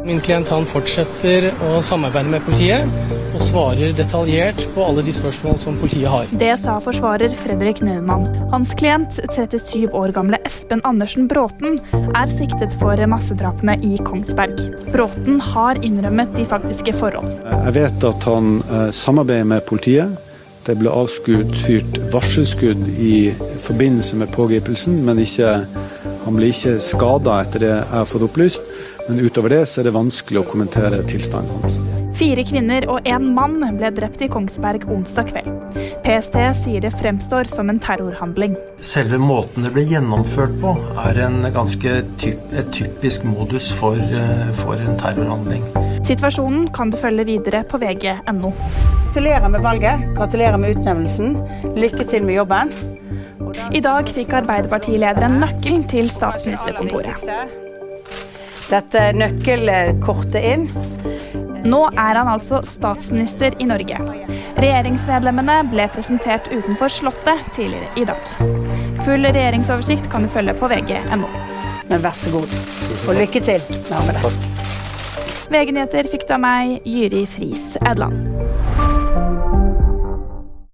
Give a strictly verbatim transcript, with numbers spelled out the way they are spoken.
Min klient han fortsetter å samarbeide med politiet og svarer detaljert på alle de spørsmål som politiet har. Det sa forsvarer Fredrik Neumann. Hans klient, trettisju år gamle Espen Andersen Bråten, er siktet for massedrapene i Kongsberg. Bråten har innrømmet de faktiske forhold. Jeg vet at han eh, samarbeider med politiet. Det ble avskudd, fyrt varselskudd i forbindelse med pågripelsen, men ikke, han ble ikke skadet etter det jeg har fått opplyst. Men utover det så er det vanskelig å kommentere tilstanden hans. Fire kvinner og en mann ble drept i Kongsberg onsdag kveld. P S T sier det fremstår som en terrorhandling. Selve måten det ble gjennomført på er en ganske typ, et typisk modus for, for en terrorhandling. Situasjonen kan du følge videre på V G punktum no. Gratulerer med valget, gratulerer med utnevnelsen, lykke til med jobben. I dag fikk Arbeiderpartilederen nøkkelen til statsministerkontoret. Dette nøkkelkortet inn. Nå er han altså statsminister i Norge. Regjeringsmedlemmene ble presentert utenfor Slottet tidligere i dag. Full regjeringsoversikt kan du følge på V G punktum no. Men vær så god, og lykke til med det. V G-nyheter fikk du av meg, Jyri Friis Edland.